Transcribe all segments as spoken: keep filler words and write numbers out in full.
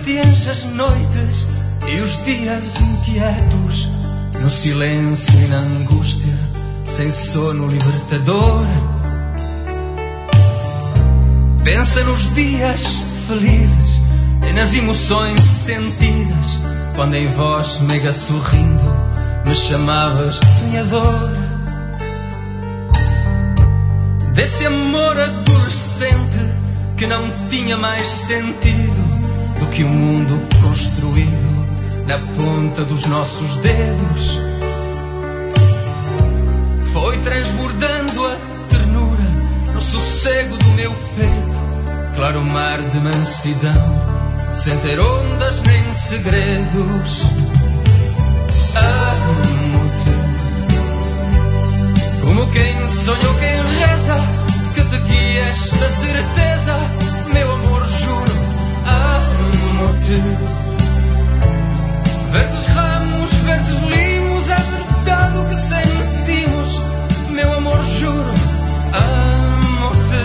te enche as noites e os dias inquietos, no silêncio e na angústia, sem sono libertador. Pensa nos dias felizes e nas emoções sentidas, quando em voz meiga sorrindo me chamavas sonhador. Desse amor adolescente que não tinha mais sentido do que o mundo construído na ponta dos nossos dedos. Foi transbordando a ternura no sossego do meu peito, claro mar de mansidão, sem ter ondas nem segredos. Amo-te como quem sonhou, quem reza, que te guia esta certeza, meu amor, juro. Amo-te. Verdes ramos, verdes limos, é verdade o que sentimos, meu amor, juro. Amo-te.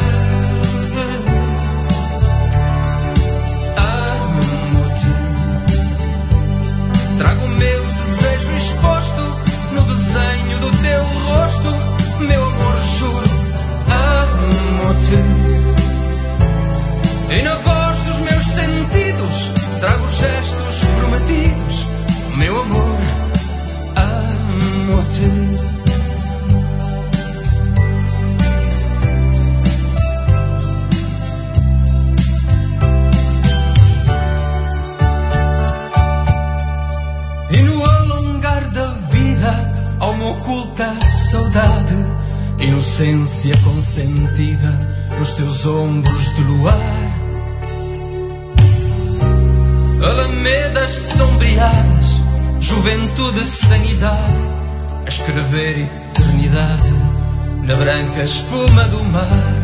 Amo-te. Trago o meu desejo exposto no desenho do teu rosto, meu amor, juro. Amo-te. E na voz dos meus sentidos trago gestos prometidos, meu amor. Amo-te. E no alongar da vida há uma oculta saudade, inocência consentida nos teus ombros de luar. Alamedas sombreadas, juventude sem idade, a escrever eternidade na branca espuma do mar.